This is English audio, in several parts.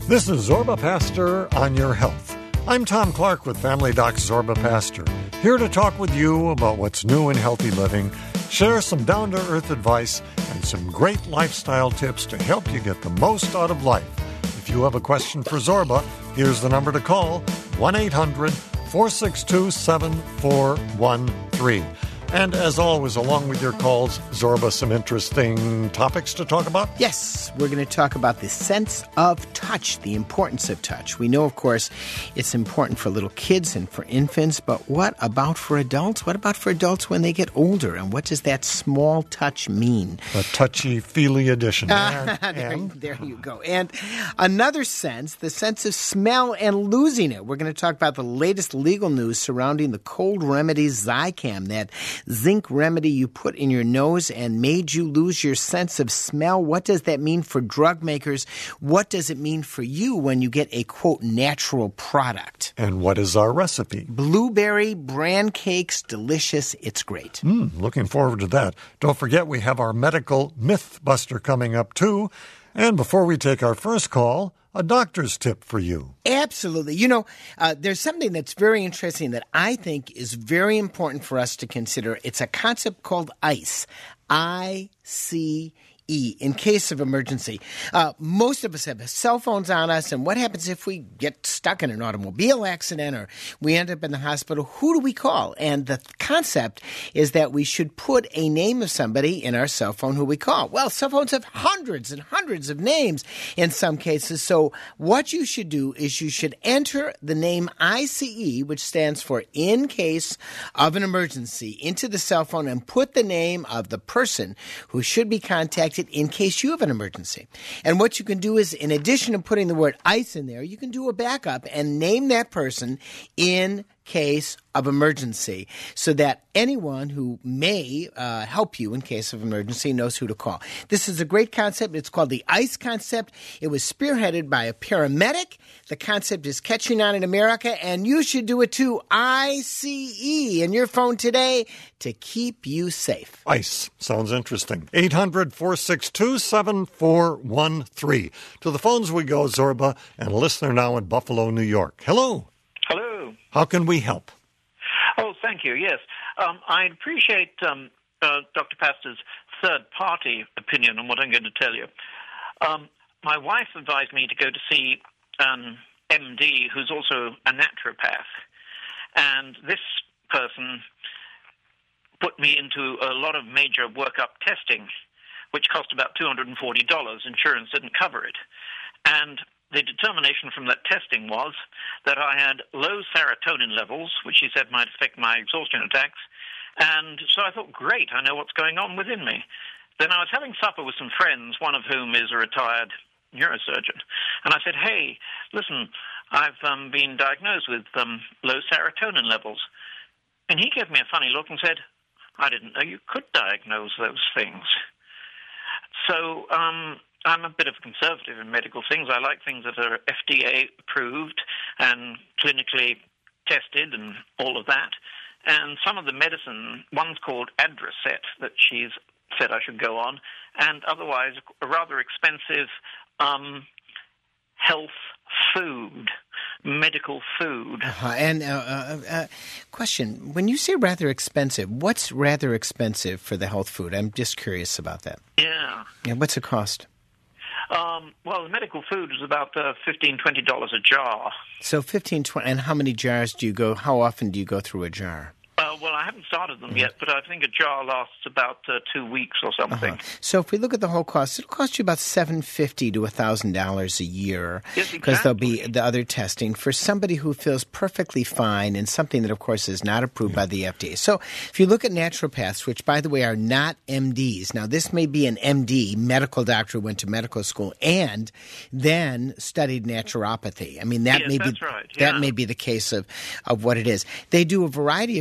This is Zorba Pastor on your health. I'm Tom Clark with Family Doc Zorba Pastor, here to talk with you about what's new in healthy living, share some down-to-earth advice, and some great lifestyle tips to help you get the most out of life. If you have a question for Zorba, here's the number to call, 1-800-462-7413. And as always, along with your calls, Zorba, some interesting topics to talk about? Yes, we're going to talk about the sense of touch, the importance of touch. We know, of course, it's important for little kids and for infants, but what about for adults? What about for adults when they get older? And what does that small touch mean? A touchy-feely edition. There you go. And another sense, the sense of smell and losing it. We're going to talk about the latest legal news surrounding the cold remedy Zicam, that zinc remedy you put in your nose and made you lose your sense of smell. What does that mean for drug makers? What does it mean for you when you get a, quote, natural product? And what is our recipe? Blueberry bran cakes, delicious. It's great. Looking forward to that. Don't forget we have our medical myth buster coming up too. And before we take our first call, a doctor's tip for you. Absolutely. You know, there's something that's very interesting that I think is very important for us to consider. It's a concept called ICE, I-C-E, in case of emergency. Most of us have cell phones on us, and what happens if we get stuck in an automobile accident or we end up in the hospital? Who do we call? And the concept is that we should put a name of somebody in our cell phone who we call. Well, cell phones have hundreds and hundreds of names in some cases, so what you should do is you should enter the name ICE, which stands for in case of an emergency, into the cell phone and put the name of the person who should be contacted in case you have an emergency. And what you can do is, in addition to putting the word ICE in there, you can do a backup and name that person in case of emergency so that anyone who may help you in case of emergency knows who to call. This is a great concept. It's called the ICE concept. It was spearheaded by a paramedic. The concept is catching on in America, and you should do it too. ICE in your phone today to keep you safe. ICE. Sounds interesting. 800-462-7413. To the phones we go, Zorba, and a listener now in Buffalo, New York. Hello. Hello. How can we help? Oh, thank you. Yes. I appreciate Dr. Pastor's third-party opinion on what I'm going to tell you. My wife advised me to go to see an MD who's also a naturopath. And this person put me into a lot of major workup testing, which cost about $240. Insurance didn't cover it. And the determination from that testing was that I had low serotonin levels, which he said might affect my exhaustion attacks. And so I thought, great, I know what's going on within me. Then I was having supper with some friends, one of whom is a retired neurosurgeon. And I said, hey, listen, I've been diagnosed with low serotonin levels. And he gave me a funny look and said, I didn't know you could diagnose those things. So I'm a bit of a conservative in medical things. I like things that are FDA approved and clinically tested and all of that. And some of the medicine, one's called Adracet that she's said I should go on, and otherwise a rather expensive health food, medical food. And question, when you say rather expensive, what's rather expensive for the health food? I'm just curious about that. Yeah. What's it cost? Well, the medical food is about $15, $20 a jar. So $15, $20, and how many jars do you go, how often do you go through a jar? Well, I haven't started them yet, but I think a jar lasts about 2 weeks or something. So if we look at the whole cost, it'll cost you about $750 to $1,000 a year. Yes, because there'll be the other testing for somebody who feels perfectly fine and something that, of course, is not approved by the FDA. So if you look at naturopaths, which, by the way, are not MDs. Now, this may be an MD, medical doctor who went to medical school and then studied naturopathy. I mean, that may be right. that may be the case of what it is. They do a variety of tests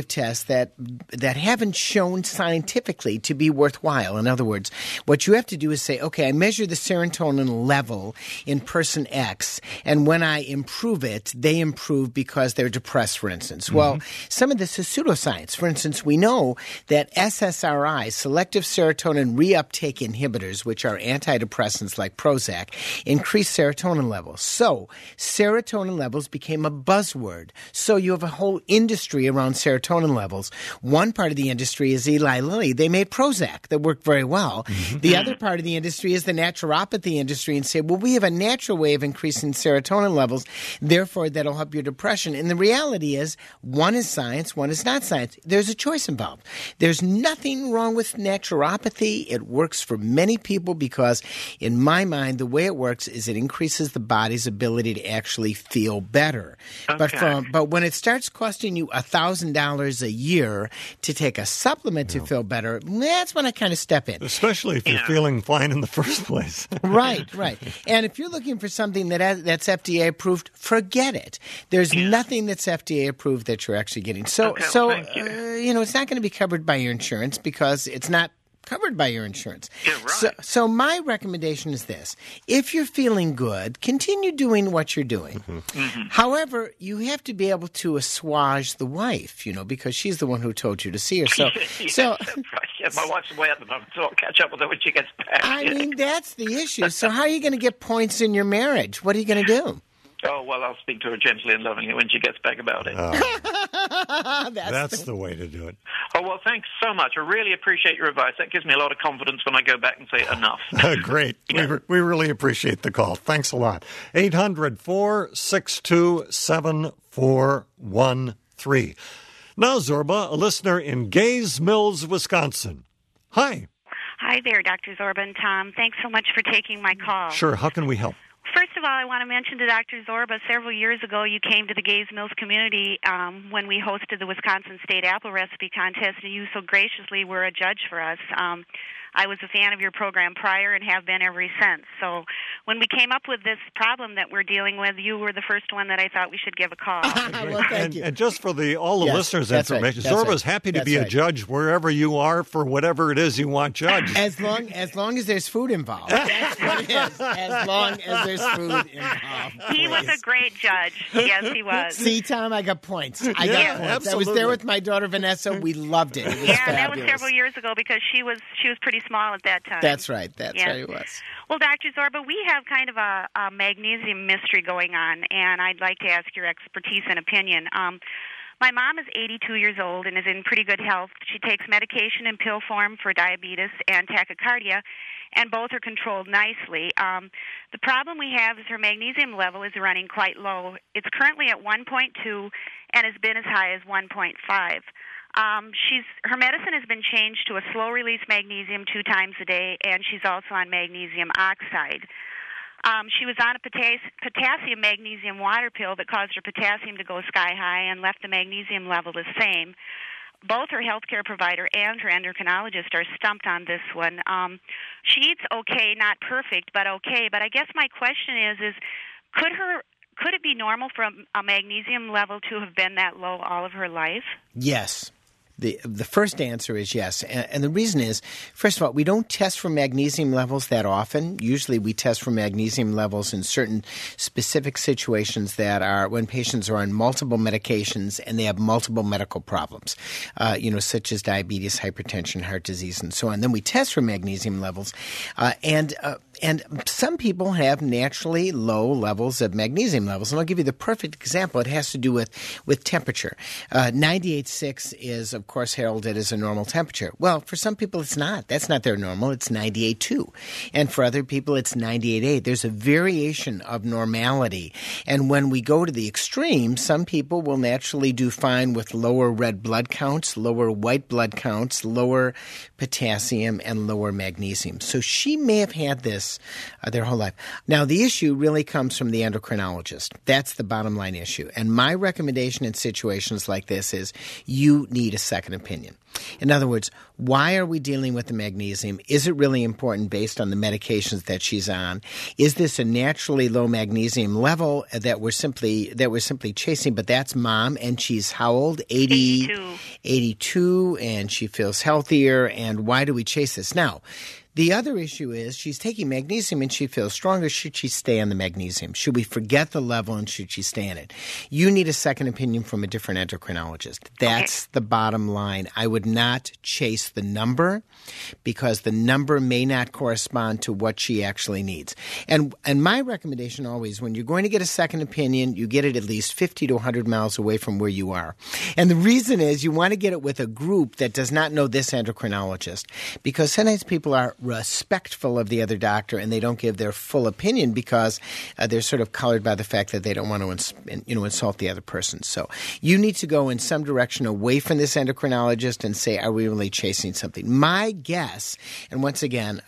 that haven't shown scientifically to be worthwhile. In other words, what you have to do is say, okay, I measure the serotonin level in person X, and when I improve it, they improve because they're depressed, for instance. Mm-hmm. Well, some of this is pseudoscience. For instance, we know that SSRIs, selective serotonin reuptake inhibitors, which are antidepressants like Prozac, increase serotonin levels. So serotonin levels became a buzzword. So you have a whole industry around serotonin levels. One part of the industry is Eli Lilly. They made Prozac that worked very well. Mm-hmm. The other part of the industry is the naturopathy industry and say, well, we have a natural way of increasing serotonin levels, therefore that'll help your depression. And the reality is one is science, one is not science. There's a choice involved. There's nothing wrong with naturopathy. It works for many people because, in my mind, the way it works is it increases the body's ability to actually feel better. Okay. But when it starts costing you $1,000 a year to take a supplement to feel better, that's when I kind of step in. Especially if you're feeling fine in the first place. Right. And if you're looking for something that's FDA approved, forget it. There's nothing that's FDA approved that you're actually getting. So it's not going to be covered by your insurance because it's not covered by your insurance. Yeah, right. So my recommendation is this. If you're feeling good, continue doing what you're doing. Mm-hmm. Mm-hmm. However, you have to be able to assuage the wife, because she's the one who told you to see her. So, right. My wife's away at the moment, so I'll catch up with her when she gets back. I mean, that's the issue. So how are you going to get points in your marriage? What are you going to do? Oh, well, I'll speak to her gently and lovingly when she gets back about it. That's the way to do it. Oh, well, thanks so much. I really appreciate your advice. That gives me a lot of confidence when I go back and say enough. Great. Yeah. We really appreciate the call. Thanks a lot. 800-462-7413. Now, Zorba, a listener in Gays Mills, Wisconsin. Hi. Hi there, Dr. Zorba and Tom. Thanks so much for taking my call. Sure. How can we help? First of all, I want to mention to Dr. Zorba, several years ago you came to the Gays Mills community when we hosted the Wisconsin State Apple Recipe Contest, and you so graciously were a judge for us. I was a fan of your program prior and have been ever since. So when we came up with this problem that we're dealing with, you were the first one that I thought we should give a call. Well, thank you. And just for all the listeners' information, Zorba's happy to be a judge wherever you are for whatever it is you want judged. As long as there's food involved. That's what it is. As long as there's food involved. He was a great judge. Yes, he was. See, Tom, I got points. Points. Absolutely. I was there with my daughter Vanessa. We loved it. It was fabulous. That was several years ago because she was pretty small at that time. That's right. That's right. It was. Well, Dr. Zorba, we have kind of a magnesium mystery going on, and I'd like to ask your expertise and opinion. My mom is 82 years old and is in pretty good health. She takes medication in pill form for diabetes and tachycardia, and both are controlled nicely. The problem we have is her magnesium level is running quite low. It's currently at 1.2 and has been as high as 1.5. Her medicine has been changed to a slow-release magnesium 2 times a day, and she's also on magnesium oxide. She was on a potassium magnesium water pill that caused her potassium to go sky high and left the magnesium level the same. Both her healthcare provider and her endocrinologist are stumped on this one. She eats okay, not perfect, but okay. But I guess my question is could it be normal for a magnesium level to have been that low all of her life? Yes. The first answer is yes. And the reason is, first of all, we don't test for magnesium levels that often. Usually we test for magnesium levels in certain specific situations that are when patients are on multiple medications and they have multiple medical problems, such as diabetes, hypertension, heart disease, and so on. Then we test for magnesium levels. And some people have naturally low levels of magnesium levels. And I'll give you the perfect example. It has to do with temperature. 98.6 is, of course, heralded as a normal temperature. Well, for some people it's not. That's not their normal. It's 98.2. And for other people it's 98.8. There's a variation of normality. And when we go to the extreme, some people will naturally do fine with lower red blood counts, lower white blood counts, lower potassium, and lower magnesium. So she may have had this this their whole life. Now, the issue really comes from the endocrinologist. That's the bottom line issue. And my recommendation in situations like this is you need a second opinion. In other words, why are we dealing with the magnesium? Is it really important based on the medications that she's on? Is this a naturally low magnesium level that we're simply chasing? But that's mom, and she's how old? 82, and she feels healthier. And why do we chase this? Now, the other issue is she's taking magnesium and she feels stronger. Should she stay on the magnesium? Should we forget the level and should she stay on it? You need a second opinion from a different endocrinologist. That's the bottom line. I would not chase the number because the number may not correspond to what she actually needs. And my recommendation always, when you're going to get a second opinion, you get it at least 50 to 100 miles away from where you are. And the reason is you want to get it with a group that does not know this endocrinologist, because sometimes people are respectful of the other doctor and they don't give their full opinion because they're sort of colored by the fact that they don't want to insult the other person. So you need to go in some direction away from this endocrinologist and say, are we really chasing something? My guess, and once again,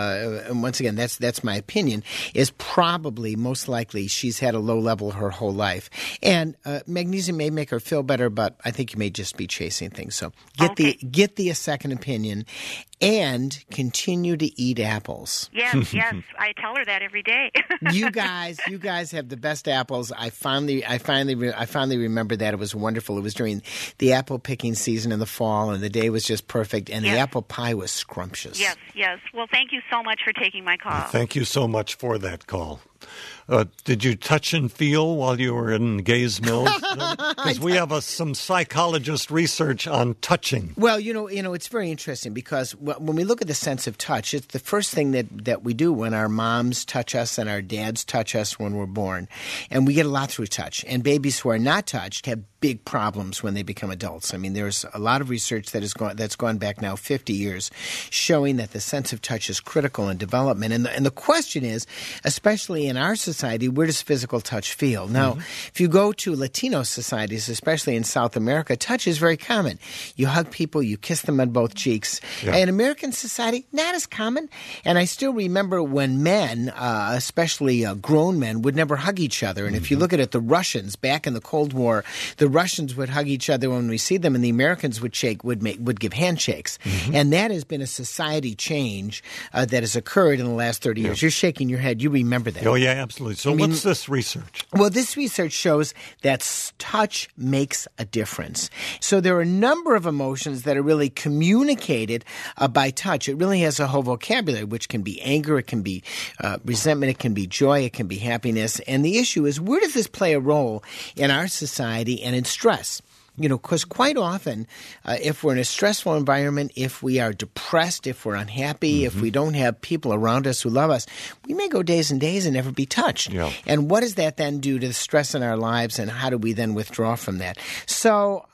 that's my opinion, is probably most likely she's had a low level her whole life. And magnesium may make her feel better, but I think you may just be chasing things. So get the second opinion and continue to eat apples. Yes, I tell her that every day. You guys have the best apples. I finally remember that. It was wonderful. It was during the apple picking season in the fall, and the day was just perfect, and the apple pie was scrumptious. Yes. Well, thank you so much for taking my call. Thank you so much for that call. Did you touch and feel while you were in Gays Mills? Because we have some psychologist research on touching. Well, it's very interesting because when we look at the sense of touch, it's the first thing that we do when our moms touch us and our dads touch us when we're born. And we get a lot through touch. And babies who are not touched have big problems when they become adults. I mean, there's a lot of research that's gone back now 50 years showing that the sense of touch is critical in development. And the question is, especially in our society, where does physical touch feel? Now, if you go to Latino societies, especially in South America, touch is very common. You hug people, you kiss them on both cheeks. Yeah. In American society, not as common. And I still remember when men, especially grown men, would never hug each other. And if you look at it, the Russians, back in the Cold War, the Russians would hug each other when we see them, and the Americans would give handshakes. And that has been a society change that has occurred in the last 30 years. You're shaking your head. You remember that. Oh, yeah, absolutely. So what's this research? Well, this research shows that touch makes a difference. So there are a number of emotions that are really communicated by touch. It really has a whole vocabulary, which can be anger, it can be resentment, it can be joy, it can be happiness. And the issue is, where does this play a role in our society and in stress? Because quite often, if we're in a stressful environment, if we are depressed, if we're unhappy, if we don't have people around us who love us, we may go days and days and never be touched. Yeah. And what does that then do to the stress in our lives, and how do we then withdraw from that? So,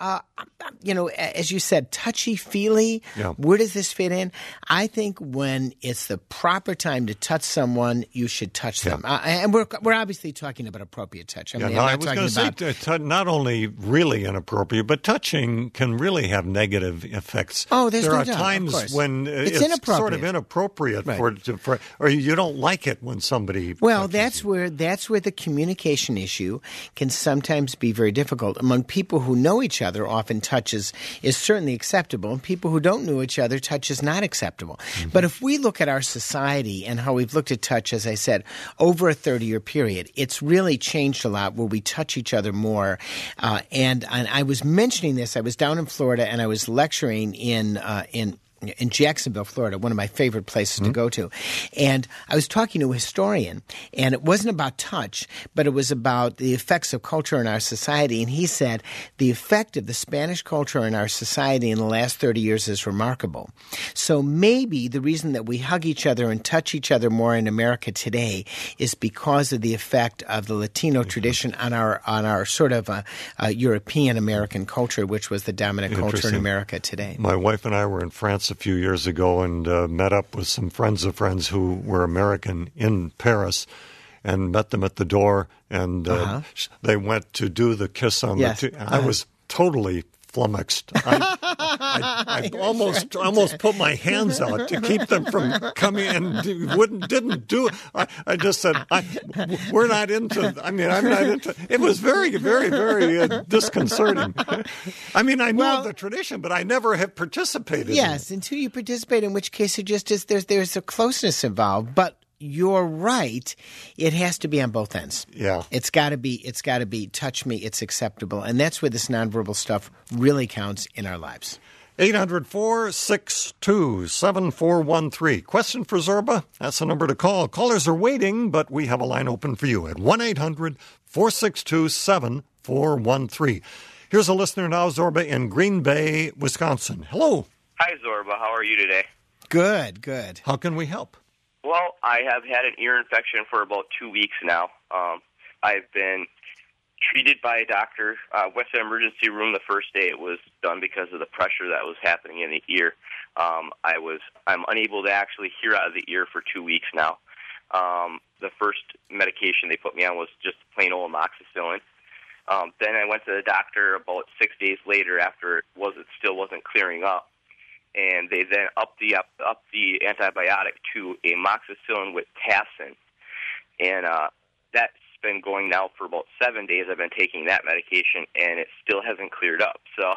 as you said, touchy-feely, where does this fit in? I think when it's the proper time to touch someone, you should touch them. And we're obviously talking about appropriate touch. I was going to say, not only really inappropriate, but touching can really have negative effects. Oh, there are times when it's sort of inappropriate for or you don't like it when somebody. Well, that's where the communication issue can sometimes be very difficult. Among people who know each other, often touch is certainly acceptable, and people who don't know each other, touch is not acceptable. But if we look at our society and how we've looked at touch, as I said, over a 30-year period, it's really changed a lot where we touch each other more. And I was mentioning this. I was down in Florida and I was lecturing in Jacksonville, Florida, one of my favorite places to go to. And I was talking to a historian, and it wasn't about touch, but it was about the effects of culture in our society. And he said the effect of the Spanish culture in our society in the last 30 years is remarkable. So maybe the reason that we hug each other and touch each other more in America today is because of the effect of the Latino tradition on our sort of European American culture, which was the dominant culture in America today. My wife and I were in France a few years ago and met up with some friends of friends who were American in Paris and met them at the door, and they went to do the kiss on the I was totally flummoxed. I almost put my hands out to keep them from coming, and didn't do it. I just said, we're not into. I'm not into. It was very, very, very disconcerting. I mean, I know the tradition, but I never have participated. Yes, until you participate, in which case it just is. There's a closeness involved, but. You're right. It has to be on both ends. Yeah. It's got to be touch me, it's acceptable. And that's where this nonverbal stuff really counts in our lives. 800-462-7413. Question for Zorba? That's the number to call. Callers are waiting, but we have a line open for you at 1-800-462-7413. Here's a listener now, Zorba, in Green Bay, Wisconsin. Hello. Hi, Zorba. How are you today? Good. How can we help? Well, I have had an ear infection for about 2 weeks now. I've been treated by a doctor. Went to the emergency room the first day it was done because of the pressure that was happening in the ear. I'm unable to actually hear out of the ear for 2 weeks now. The first medication they put me on was just plain old amoxicillin. Then I went to the doctor about 6 days later after it still wasn't clearing up. And they then upped the antibiotic to amoxicillin with Tassin. And that's been going now for about 7 days. I've been taking that medication, and it still hasn't cleared up. So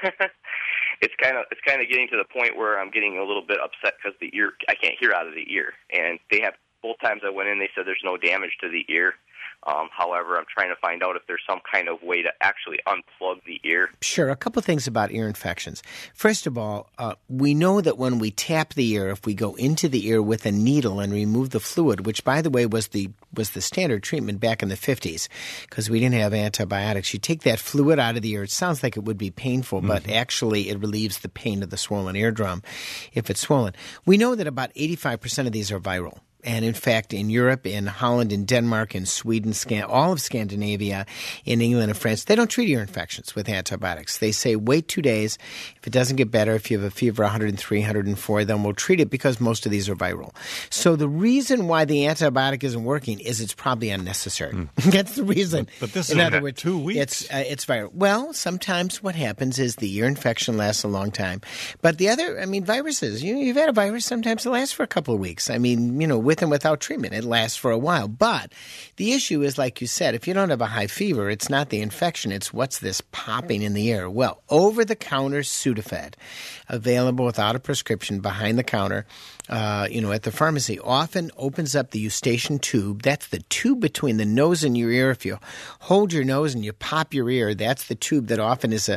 it's kind of getting to the point where I'm getting a little bit upset because I can't hear out of the ear. And both times I went in, they said there's no damage to the ear. However, I'm trying to find out if there's some kind of way to actually unplug the ear. Sure. A couple things about ear infections. First of all, we know that when we tap the ear, if we go into the ear with a needle and remove the fluid, which, by the way, was the standard treatment back in the 50s because we didn't have antibiotics. You take that fluid out of the ear. It sounds like it would be painful, but actually it relieves the pain of the swollen eardrum if it's swollen. We know that about 85% of these are viral. And in fact, in Europe, in Holland, in Denmark, in Sweden, all of Scandinavia, in England and France, they don't treat ear infections with antibiotics. They say wait 2 days. If it doesn't get better, if you have a fever 103, 104, then we'll treat it because most of these are viral. So the reason why the antibiotic isn't working is it's probably unnecessary. That's the reason. But this in is other words, 2 weeks. It's viral. Well, sometimes what happens is the ear infection lasts a long time. But viruses, you've had a virus, sometimes it lasts for a couple of weeks. With and without treatment, it lasts for a while. But the issue is, like you said, if you don't have a high fever, it's not the infection, it's what's this popping in the ear. Well, over-the-counter Sudafed, available without a prescription behind the counter, at the pharmacy, often opens up the eustachian tube. That's the tube between the nose and your ear. If you hold your nose and you pop your ear, that's the tube that often is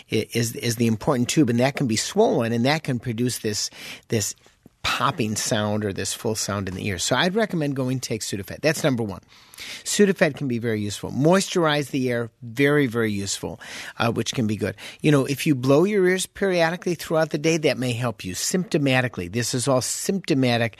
the important tube, and that can be swollen, and that can produce this popping sound or this full sound in the ear. So I'd recommend going to take Sudafed. That's number one. Sudafed can be very useful. Moisturize the air, very, very useful, which can be good. If you blow your ears periodically throughout the day, that may help you symptomatically. This is all symptomatic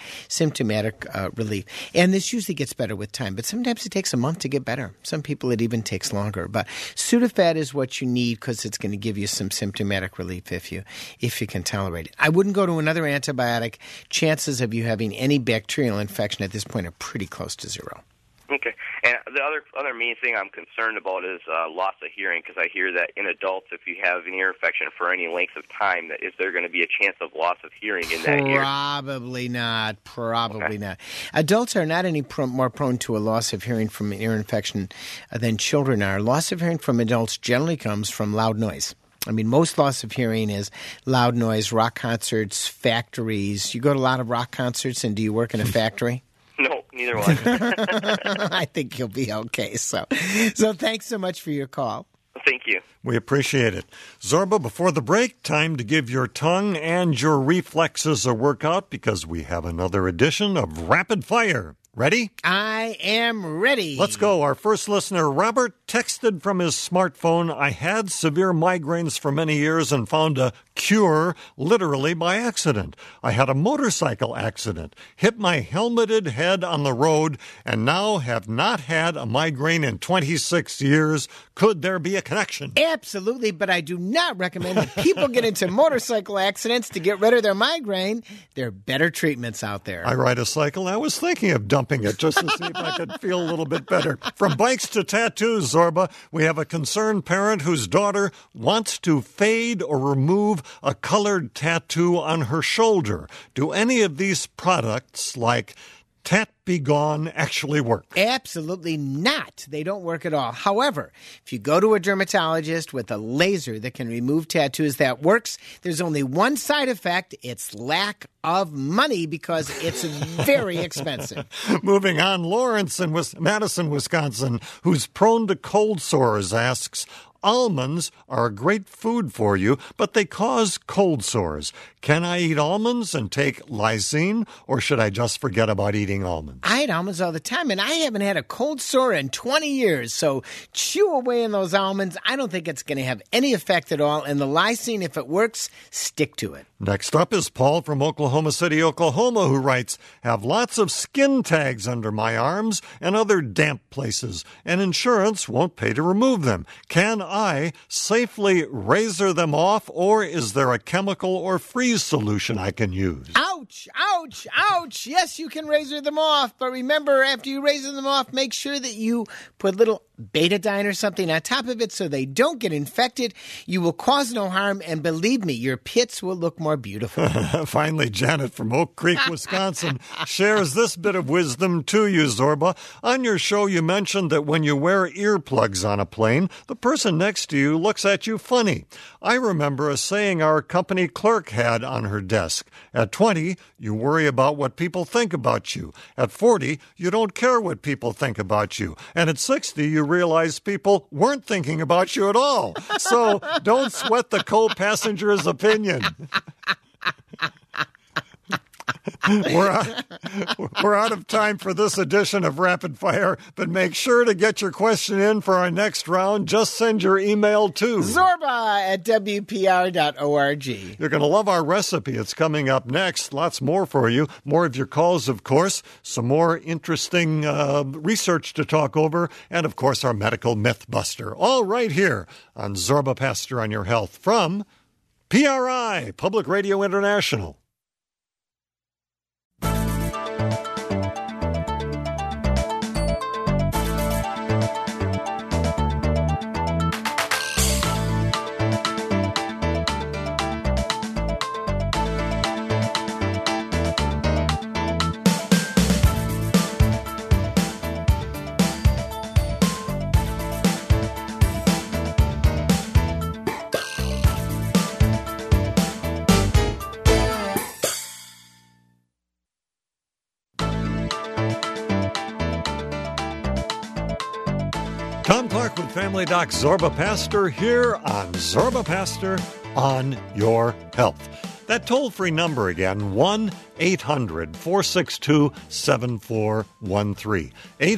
relief. And this usually gets better with time, but sometimes it takes a month to get better. Some people it even takes longer. But Sudafed is what you need because it's going to give you some symptomatic relief if you can tolerate it. I wouldn't go to another antibiotic. Chances of you having any bacterial infection at this point are pretty close to zero. Okay. And the other main thing I'm concerned about is loss of hearing, because I hear that in adults, if you have an ear infection for any length of time, that is there going to be a chance of loss of hearing in that ear? Probably not. Not. Adults are not any more prone to a loss of hearing from an ear infection than children are. Loss of hearing from adults generally comes from loud noise. Most loss of hearing is loud noise, rock concerts, factories. You go to a lot of rock concerts, and do you work in a factory? No, neither one. I think you'll be okay. So thanks so much for your call. Thank you. We appreciate it. Zorba, before the break, time to give your tongue and your reflexes a workout because we have another edition of Rapid Fire. Ready? I am ready. Let's go. Our first listener, Robert, texted from his smartphone, I had severe migraines for many years and found a cure literally by accident. I had a motorcycle accident, hit my helmeted head on the road, and now have not had a migraine in 26 years. Could there be a connection? Absolutely, but I do not recommend that people get into motorcycle accidents to get rid of their migraine. There are better treatments out there. I ride a cycle. I was thinking of dumping stomping it just to see if I could feel a little bit better. From bikes to tattoos, Zorba, we have a concerned parent whose daughter wants to fade or remove a colored tattoo on her shoulder. Do any of these products, like Tat Be Gone, actually work? Absolutely not. They don't work at all. However, if you go to a dermatologist with a laser that can remove tattoos, that works. There's only one side effect. It's lack of money because it's very expensive. Moving on, Lawrence in Madison, Wisconsin, who's prone to cold sores, asks, almonds are a great food for you, but they cause cold sores. Can I eat almonds and take lysine, or should I just forget about eating almonds? I eat almonds all the time, and I haven't had a cold sore in 20 years. So chew away in those almonds. I don't think it's going to have any effect at all. And the lysine, if it works, stick to it. Next up is Paul from Oklahoma City, Oklahoma, who writes, have lots of skin tags under my arms and other damp places, and insurance won't pay to remove them. Can I safely razor them off, or is there a chemical or freeze solution I can use? Ouch, ouch, ouch. Yes, you can razor them off, but remember, after you razor them off, make sure that you put little betadine or something on top of it so they don't get infected. You will cause no harm, and believe me, your pits will look more beautiful. Finally, Janet from Oak Creek, Wisconsin, shares this bit of wisdom to you, Zorba. On your show, you mentioned that when you wear earplugs on a plane, the person next to you looks at you funny. I remember a saying our company clerk had on her desk. At 20, you worry about what people think about you. At 40, you don't care what people think about you. And at 60, you realize people weren't thinking about you at all. So don't sweat the co-passenger's opinion. We're out of time for this edition of Rapid Fire, but make sure to get your question in for our next round. Just send your email to Zorba@WPR.org. You're going to love our recipe. It's coming up next. Lots more for you. More of your calls, of course. Some more interesting research to talk over. And, of course, our medical myth buster. All right here on Zorba Pastor on Your Health from PRI, Public Radio International. Tom Clark with Family Doc Zorba Pastor here on Zorba Pastor on Your Health. That toll-free number again, 1-800-462-7413.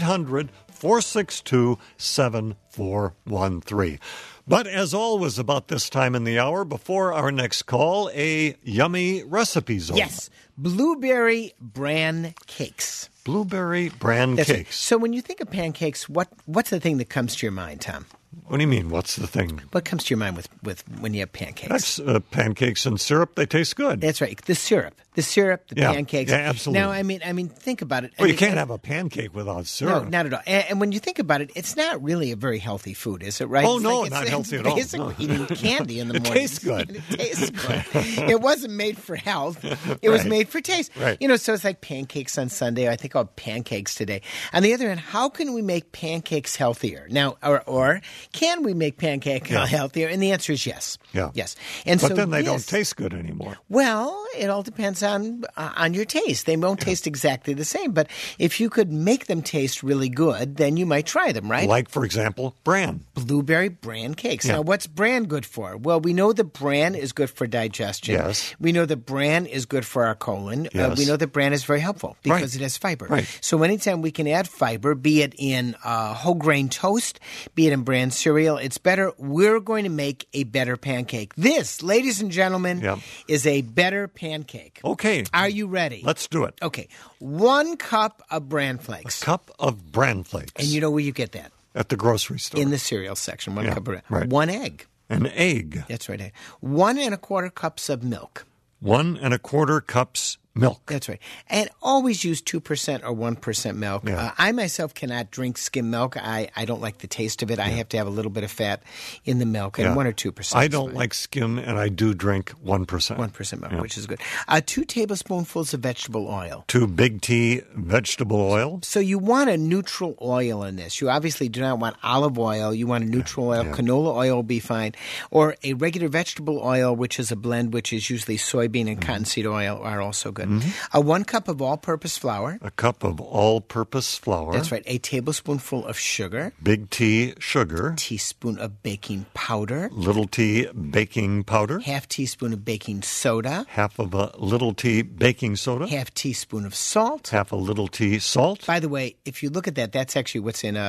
800-462-7413. But as always about this time in the hour, before our next call, a yummy recipe, Zorba. Yes, blueberry bran cakes. Blueberry bran That's cakes. Right. So when you think of pancakes, what's the thing that comes to your mind, Tom? What do you mean, what's the thing? What comes to your mind with when you have pancakes? That's pancakes and syrup. They taste good. That's right. The syrup, the pancakes. Yeah, absolutely. Now, I mean, think about it. Well, you can't have a pancake without syrup. No, not at all. And when you think about it, it's not really a very healthy food, is it? Right? Oh, it's no, like, not healthy at all. Basically, eating candy in the morning. It tastes good. It tastes good. It wasn't made for health. It was made for taste. Right. You know, so it's like pancakes on Sunday. I think I'll have pancakes today. On the other hand, how can we make pancakes healthier? Now, or can we make pancakes healthier? And the answer is yes. Yeah. Yes. And but so then they don't taste good anymore. Well, it all depends on your taste. They won't taste exactly the same. But if you could make them taste really good, then you might try them, right? Like, for example, bran. Blueberry bran cakes. Yeah. Now, what's bran good for? Well, we know the bran is good for digestion. Yes. We know the bran is good for our colon. Yes. We know that bran is very helpful because it has fiber. Right. So anytime we can add fiber, be it in whole grain toast, be it in bran cereal, it's better. We're going to make a better pancake. This, ladies and gentlemen, is a better pancake. Okay. Are you ready? Let's do it. Okay. 1 cup of bran flakes. A cup of bran flakes. And you know where you get that? At the grocery store. In the cereal section. 1 cup of bran. Right. 1 egg. An egg. That's right. 1 1/4 cups of milk. 1 1/4 cups milk. That's right. And always use 2% or 1% milk. Yeah. I myself cannot drink skim milk. I don't like the taste of it. I have to have a little bit of fat in the milk, and 1 or 2%. I don't like skim, and I do drink 1%. 1% milk, which is good. 2 tablespoonfuls of vegetable oil. 2 big T vegetable oil. So you want a neutral oil in this. You obviously do not want olive oil. You want a neutral oil. Canola oil will be fine. Or a regular vegetable oil, which is a blend, which is usually soybean and cottonseed oil, are also good. 1 cup of all-purpose flour. A cup of all-purpose flour. That's right. A tablespoonful of sugar. Big T sugar. Teaspoon of baking powder. Little T baking powder. Half teaspoon of baking soda. Half of a little T baking soda. Half teaspoon of salt. Half a little T salt. By the way, if you look at that, that's actually what's in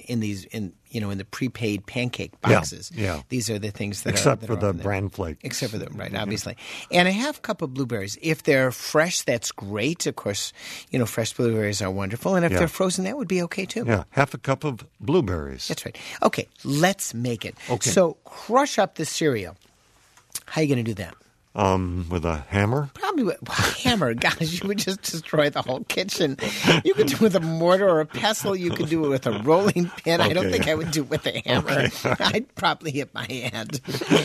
the prepaid pancake boxes. Yeah. These are the things that Except are for the often there. bran flake. Except for them, right, obviously. And a half cup of blueberries. If they're fresh, that's great. Of course, fresh blueberries are wonderful. And if they're frozen, that would be okay, too. Yeah, half a cup of blueberries. That's right. Okay, let's make it. Okay. So crush up the cereal. How are you going to do that? With a hammer? Probably with a hammer. Gosh, you would just destroy the whole kitchen. You could do it with a mortar or a pestle. You could do it with a rolling pin. I don't think I would do it with a hammer. I'd probably hit my hand.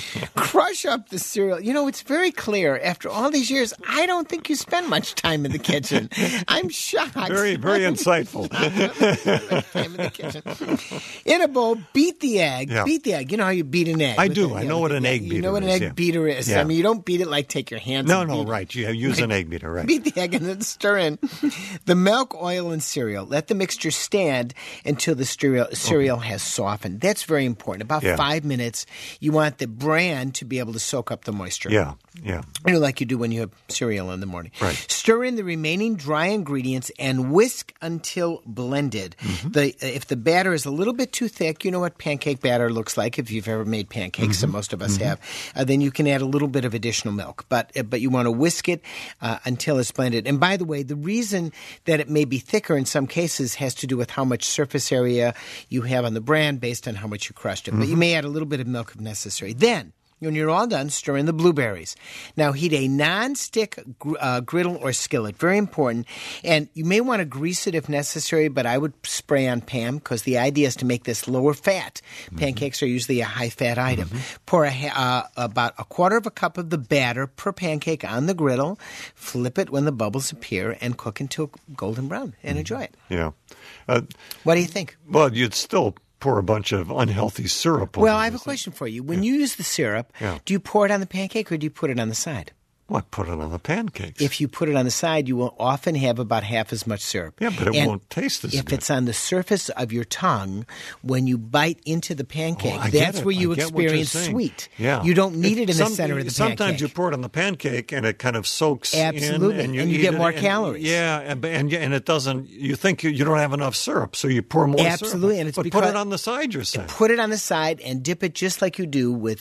Crush up the cereal. It's very clear. After all these years, I don't think you spend much time in the kitchen. I'm shocked. Very, very insightful. Time in the kitchen. In a bowl, beat the egg. Yeah. Beat the egg. You know how you beat an egg. I do. I know what an egg beater is. You know what an egg beater is. Yeah. I mean, you don't beat it like take your hands and beat it. Right. You use an egg beater, right. Beat the egg and then stir in the milk, oil, and cereal. Let the mixture stand until the cereal has softened. That's very important. About 5 minutes, you want the bran to be able to soak up the moisture. Yeah. Like you do when you have cereal in the morning. Right. Stir in the remaining dry ingredients and whisk until blended. If the batter is a little bit too thick, you know what pancake batter looks like if you've ever made pancakes, and most of us have, then you can add a little bit of additional milk. But you want to whisk it until it's blended. And by the way, the reason that it may be thicker in some cases has to do with how much surface area you have on the bran based on how much you crushed it. But you may add a little bit of milk if necessary. Then, when you're all done, stir in the blueberries. Now, heat a non-stick griddle or skillet. Very important. And you may want to grease it if necessary, but I would spray on Pam because the idea is to make this lower fat. Pancakes are usually a high-fat item. Pour about a quarter of a cup of the batter per pancake on the griddle. Flip it when the bubbles appear and cook until golden brown and enjoy it. Yeah. What do you think? Well, you'd still pour a bunch of unhealthy syrup over Well, I have a question for you. When you use the syrup, do you pour it on the pancake or do you put it on the side? Well, put it on the pancakes. If you put it on the side, you will often have about half as much syrup. Yeah, but it won't taste as good. If it's on the surface of your tongue, when you bite into the pancake, that's where you experience sweet. Yeah. You don't need it in the center of the pancake. Sometimes you pour it on the pancake and it kind of soaks Absolutely. in. And you get more calories. Yeah, and it doesn't, you think you don't have enough syrup, so you pour more syrup. Absolutely. And it's but put it on the side, you're saying. Put it on the side and dip it just like you do with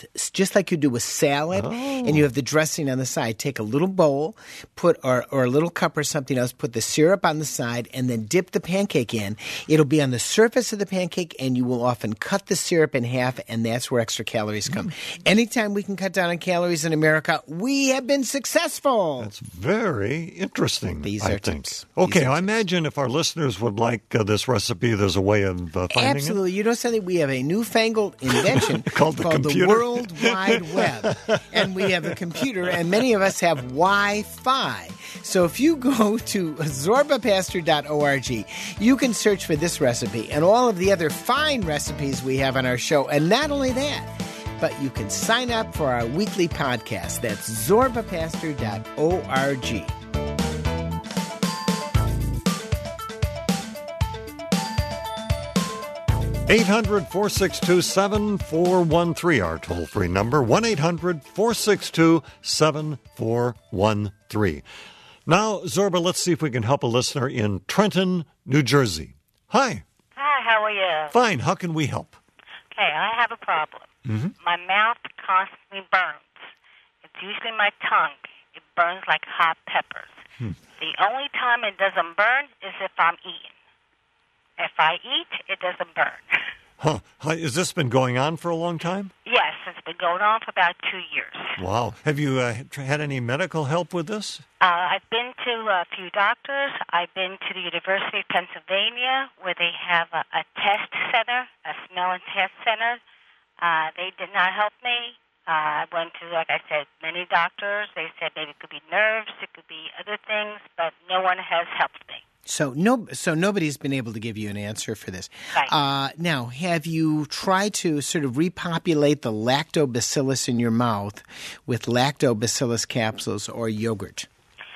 salad, and you have the dressing on the side. Take a little bowl, put or a little cup or something else, put the syrup on the side, and then dip the pancake in. It'll be on the surface of the pancake, and you will often cut the syrup in half, and that's where extra calories come. Anytime we can cut down on calories in America, we have been successful. That's very interesting. These are tips. Okay, I imagine if our listeners would like this recipe, there's a way of finding Absolutely. You know something? We have a newfangled invention called the World Wide Web. And we have a computer, and many of us have Wi-Fi. So if you go to zorbapastor.org, you can search for this recipe and all of the other fine recipes we have on our show. And not only that, but you can sign up for our weekly podcast. That's zorbapastor.org. (800-462-7413), our toll-free number, 1-800-462-7413. Now, Zorba, let's see if we can help a listener in Trenton, New Jersey. Hi. Hi, how are you? Fine. How can we help? Okay, I have a problem. My mouth constantly burns. It's usually my tongue. It burns like hot peppers. The only time it doesn't burn is if I'm eating. If I eat, it doesn't burn. Huh. Has this been going on for a long time? Yes, it's been going on for about 2 years. Wow. Have you had any medical help with this? I've been to to a few doctors. I've been to the University of Pennsylvania, where they have a test center, a smell and test center. They did not help me. I went to, like I said, many doctors. They said maybe it could be nerves, it could be other things, but no one has helped me. So nobody's been able to give you an answer for this. Right. Now, have you tried to sort of repopulate the lactobacillus in your mouth with lactobacillus capsules or yogurt?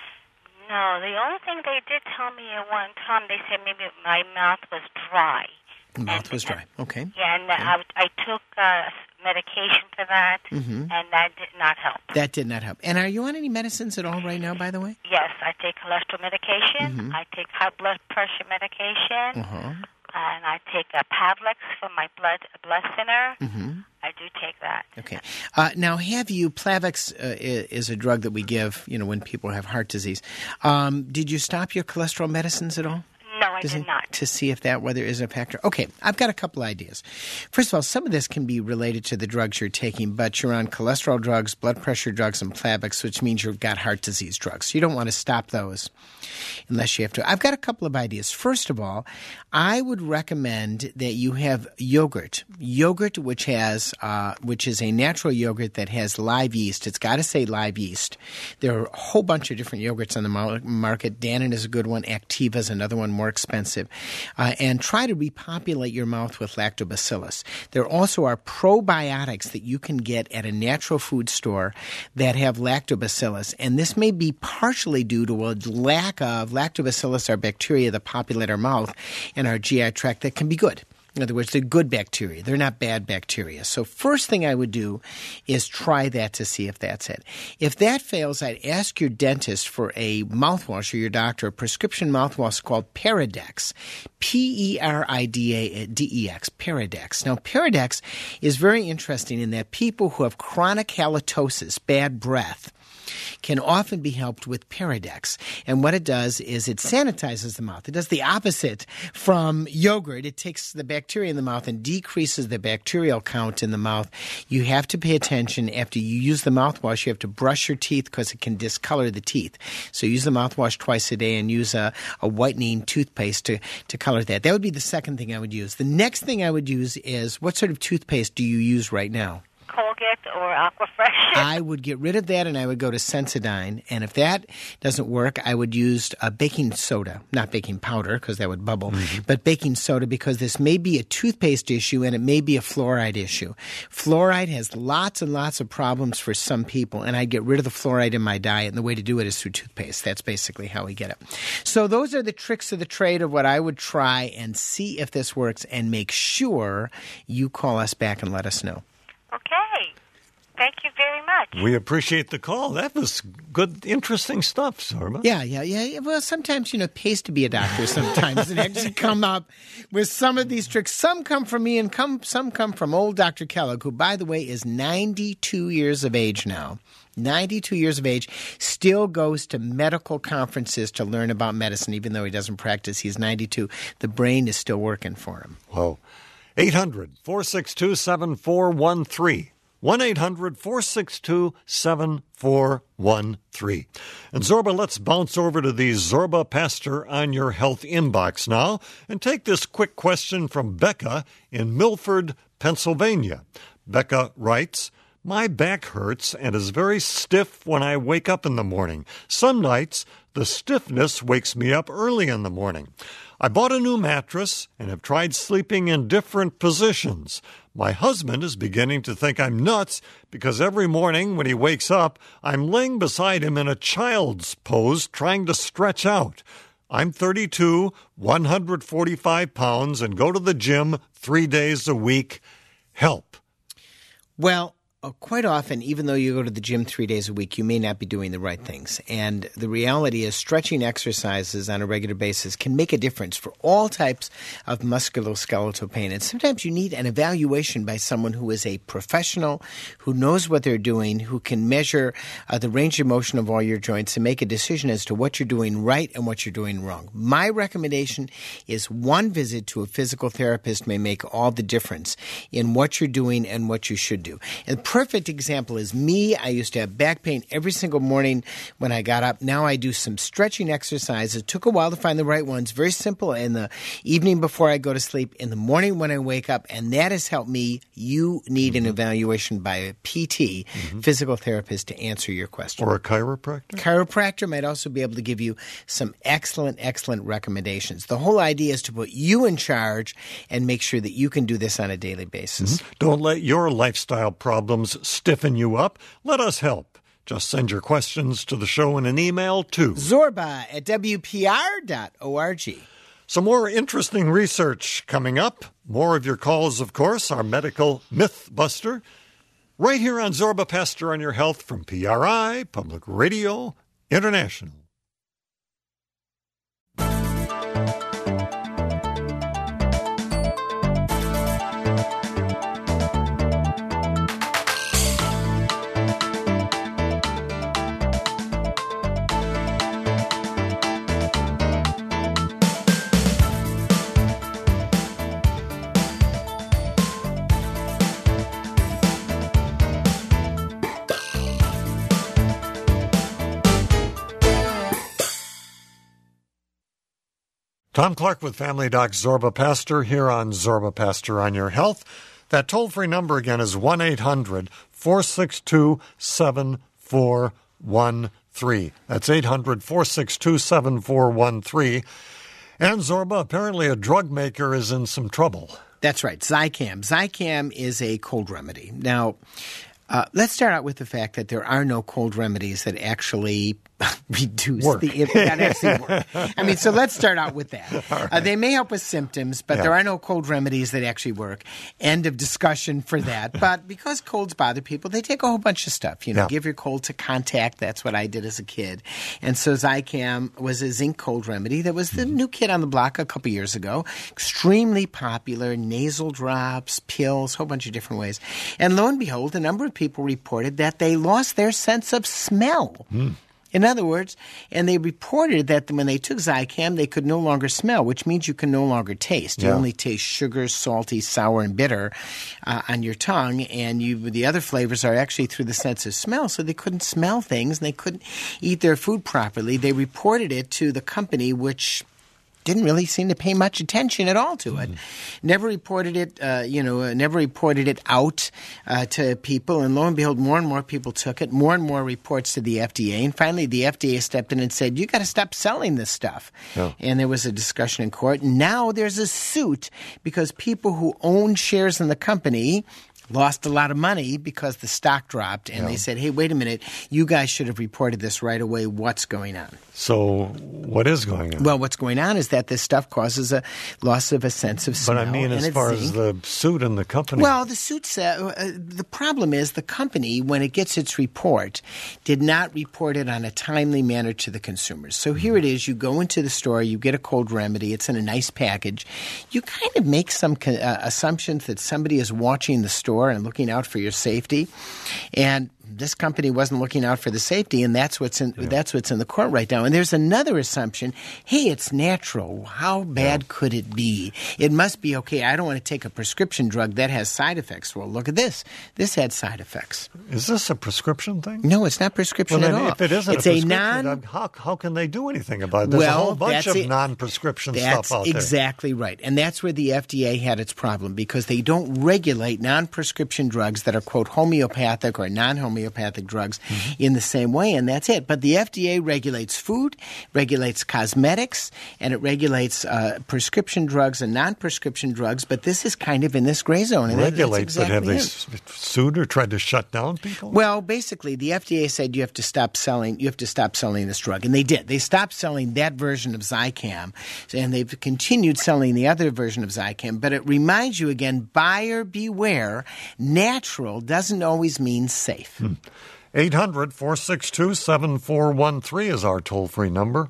No, the only thing they did tell me at one time, they said maybe my mouth was dry. The mouth was dry. Okay. Yeah, and I took medication for that, and that did not help. That did not help. And are you on any medicines at all right now, by the way? Yes, I take cholesterol medication. I take high blood pressure medication. And I take Pavlex for my blood thinner. I do take that. Okay. Now, Plavix is a drug that we give, when people have heart disease. Did you stop your cholesterol medicines at all? No, I did not. To see if that whether is a factor. Okay, I've got a couple ideas. First of all, some of this can be related to the drugs you're taking, but you're on cholesterol drugs, blood pressure drugs, and Plavix, which means you've got heart disease drugs. You don't want to stop those unless you have to. I've got a couple of ideas. First of all, I would recommend that you have yogurt, which is a natural yogurt that has live yeast. It's got to say live yeast. There are a whole bunch of different yogurts on the market. Dannon is a good one. Activa is another one, more expensive. And try to repopulate your mouth with lactobacillus. There also are probiotics that you can get at a natural food store that have lactobacillus. And this may be partially due to a lack of lactobacillus, are bacteria that populate our mouth and our GI tract that can be good. In other words, they're good bacteria. They're not bad bacteria. So first thing I would do is try that to see if that's it. If that fails, I'd ask your dentist for a mouthwash, or your doctor, a prescription mouthwash called Paradex, Peridex, Paradex. Now, Paradex is very interesting in that people who have chronic halitosis, bad breath, can often be helped with Paradex. And what it does is it sanitizes the mouth. It does the opposite from yogurt. It takes the bacteria in the mouth and decreases the bacterial count in the mouth. You have to pay attention. After you use the mouthwash, you have to brush your teeth because it can discolor the teeth. So use the mouthwash twice a day and use a whitening toothpaste to color that. That would be the second thing I would use. The next thing I would use is, what sort of toothpaste do you use right now? Colgate or Aquafresh. I would get rid of that and I would go to Sensodyne. And if that doesn't work, I would use baking soda, not baking powder because that would bubble, but baking soda, because this may be a toothpaste issue and it may be a fluoride issue. Fluoride has lots and lots of problems for some people, and I'd get rid of the fluoride in my diet, and the way to do it is through toothpaste. That's basically how we get it. So those are the tricks of the trade of what I would try, and see if this works, and make sure you call us back and let us know. Okay. Thank you very much. We appreciate the call. That was good, interesting stuff, Zorba. Yeah. Well, sometimes, it pays to be a doctor sometimes and actually come up with some of these tricks. Some come from me and some come from old Dr. Kellogg, who, by the way, is 92 years of age now. 92 years of age, still goes to medical conferences to learn about medicine, even though he doesn't practice. He's 92. The brain is still working for him. Whoa. 800-462-7413. 1-800-462-7413. And Zorba, let's bounce over to the Zorba Pastor on Your Health inbox now and take this quick question from Becca in Milford, Pennsylvania. Becca writes, "My back hurts and is very stiff when I wake up in the morning. Some nights, the stiffness wakes me up early in the morning. I bought a new mattress and have tried sleeping in different positions. My husband is beginning to think I'm nuts because every morning when he wakes up, I'm laying beside him in a child's pose trying to stretch out. I'm 32, 145 pounds, and go to the gym 3 days a week. Help." Well, quite often, even though you go to the gym 3 days a week, you may not be doing the right things. And the reality is stretching exercises on a regular basis can make a difference for all types of musculoskeletal pain. And sometimes you need an evaluation by someone who is a professional, who knows what they're doing, who can measure the range of motion of all your joints and make a decision as to what you're doing right and what you're doing wrong. My recommendation is one visit to a physical therapist may make all the difference in what you're doing and what you should do. And perfect example is me. I used to have back pain every single morning when I got up. Now I do some stretching exercises. It took a while to find the right ones. Very simple. In the evening before I go to sleep, in the morning when I wake up, and that has helped me. You need an evaluation by a PT, physical therapist, to answer your question. Or a chiropractor? Chiropractor might also be able to give you some excellent recommendations. The whole idea is to put you in charge and make sure that you can do this on a daily basis. Don't let your lifestyle problems stiffen you up. Let us help. Just send your questions to the show in an email to zorba@wpr.org. Some more interesting research coming up. More of your calls, of course, our medical myth buster. Right here on Zorba Pastor on Your Health from PRI, Public Radio International. Tom Clark with Family Doc Zorba Pastor here on Zorba Pastor on Your Health. That toll-free number again is 1-800-462-7413. That's 800-462-7413. And Zorba, apparently a drug maker is in some trouble. That's right, Zicam. Zicam is a cold remedy. Now, let's start out with the fact that there are no cold remedies that actually reduce that actually work. I mean, so let's start out with that. Right. They may help with symptoms, but there are no cold remedies that actually work. End of discussion for that. But because colds bother people, they take a whole bunch of stuff. You know, give your cold to contact. That's what I did as a kid. And so Zicam was a zinc cold remedy that was the new kid on the block a couple years ago. Extremely popular, nasal drops, pills, a whole bunch of different ways. And lo and behold, a number of people reported that they lost their sense of smell. In other words, and they reported that when they took Zicam, they could no longer smell, which means you can no longer taste. You only taste sugar, salty, sour, and bitter on your tongue, and the other flavors are actually through the sense of smell, so they couldn't smell things, and they couldn't eat their food properly. They reported it to the company, which didn't really seem to pay much attention at all to it. Never reported it, never reported it out to people. And lo and behold, more and more people took it. More and more reports to the FDA. And finally, the FDA stepped in and said, "You got to stop selling this stuff." And there was a discussion in court. And now there's a suit because people who own shares in the company lost a lot of money because the stock dropped, and they said, hey, wait a minute, you guys should have reported this right away. What's going on? So what is going on? Well, what's going on is that this stuff causes a loss of a sense of smell. But I mean, as far as the suit and the company. Well, the suit said the problem is the company, when it gets its report, did not report it on a timely manner to the consumers. So here it is. You go into the store, you get a cold remedy. It's in a nice package. You kind of make some assumptions that somebody is watching the store and looking out for your safety. And this company wasn't looking out for the safety, and that's what's in the court right now. And there's another assumption. Hey, it's natural. How bad could it be? It must be okay. I don't want to take a prescription drug that has side effects. Well, look at this. This had side effects. Is this a prescription thing? No, it's not prescription at all. If it isn't it's a prescription, how can they do anything about it? There's a whole bunch of non-prescription stuff out there. That's exactly right. And that's where the FDA had its problem, because they don't regulate non-prescription drugs that are, quote, homeopathic or non-homeopathic drugs in the same way, and that's it. But the FDA regulates food, regulates cosmetics, and it regulates prescription drugs and non-prescription drugs, but this is kind of in this gray zone. And regulates, but have they sued or tried to shut down people? Well, basically, the FDA said you have to stop selling this drug, and they did. They stopped selling that version of Zicam, and they've continued selling the other version of Zicam, but it reminds you again, buyer beware, natural doesn't always mean safe. 800-462-7413 is our toll-free number.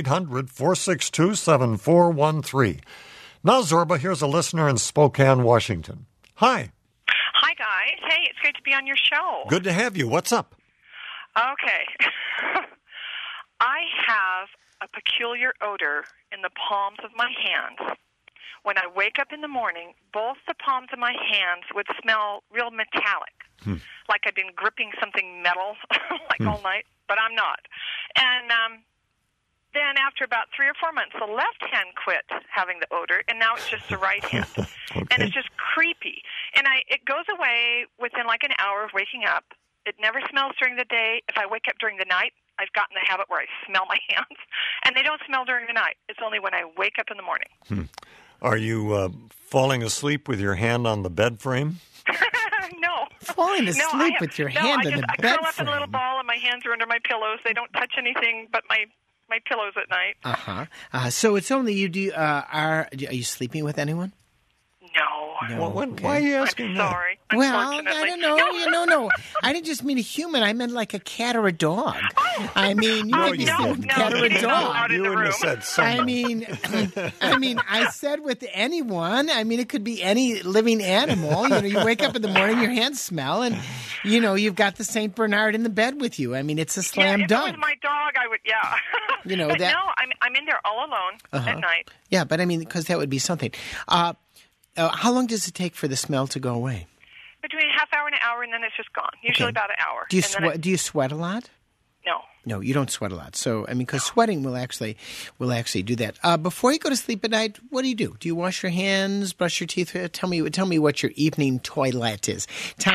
1-800-462-7413. Now, Zorba, here's a listener in Spokane, Washington. Hi. Hi, guys. Hey, it's great to be on your show. Good to have you. What's up? Okay. I have a peculiar odor in the palms of my hands. When I wake up in the morning, both the palms of my hands would smell real metallic, like I've been gripping something metal all night, but I'm not. And then after about 3 or 4 months, the left hand quit having the odor, and now it's just the right hand. Okay. And it's just creepy. And it goes away within like an hour of waking up. It never smells during the day. If I wake up during the night, I've gotten the habit where I smell my hands, and they don't smell during the night. It's only when I wake up in the morning. Are you falling asleep with your hand on the bed frame? No. Falling asleep with your hand on the I bed curl up in a little frame. ball, and my hands are under my pillows. They don't touch anything but my pillows at night. So it's only you. Are you sleeping with anyone? No. Why are you asking I'm that? sorry. Well, I Unfortunately. don't know. No. I didn't just mean a human. I meant like a cat or a dog. I mean, you could be you sleeping with a cat or a you dog. out in You the wouldn't have room. said someone. I mean, I said with anyone. I mean, it could be any living animal. You know, you wake up in the morning, your hands smell, and you know you've got the Saint Bernard in the bed with you. I mean, it's a slam if dunk. it was my dog, I would. Yeah. You know, but that- no, I'm in there all alone at night. Yeah, but I mean, because that would be something. How long does it take for the smell to go away? Between a half hour and an hour, and then it's just gone. Usually about an hour. Do you And then sweat? Do you sweat a lot? No. No, you don't sweat a lot. So, I mean, because sweating will actually do that. Before you go to sleep at night, what do you do? Do you wash your hands, brush your teeth? Tell me what your evening toilet is.